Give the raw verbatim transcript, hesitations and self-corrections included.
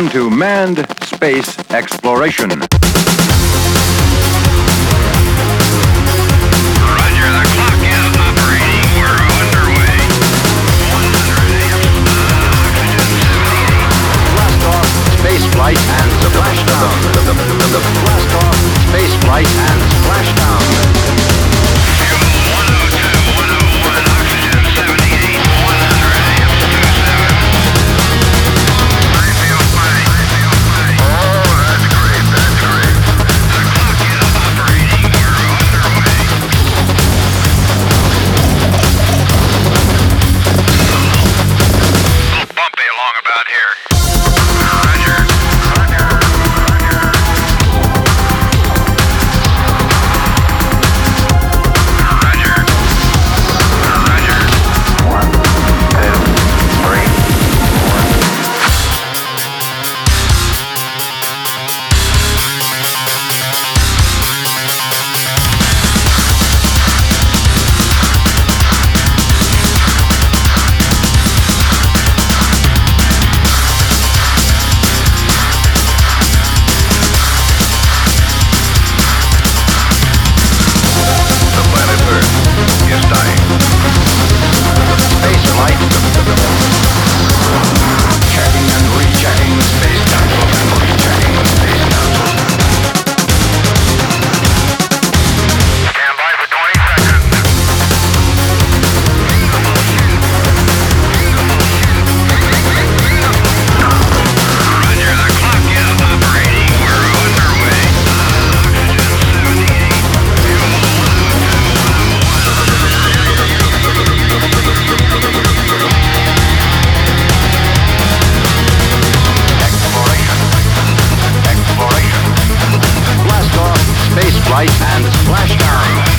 Welcome to manned space exploration. Roger, the clock is operating. We're underway. one hundred amps, oxygen seventy-eight. Blast off space flight and splashdown. Blast off space flight and splashdown. Fuel one oh two, one oh one, oxygen seventy-eight, one hundred amps, twenty-seven. I feel fine. I feel fine. Oh, that's great. That's great. The clock is operating. We're underway. A little bumpy along about here. Roger. Roger. Roger. Roger. Roger. One, two, three, The planet Earth is dying. Space flight. Checking and rechecking the space capsule and rechecking the space capsule. Stand by for twenty seconds. Roger, the clock is operating. We're underway. Oxygen seventy-eight. Fuel one oh two, one oh Exploration. Exploration. Blast off space flight and splashdown.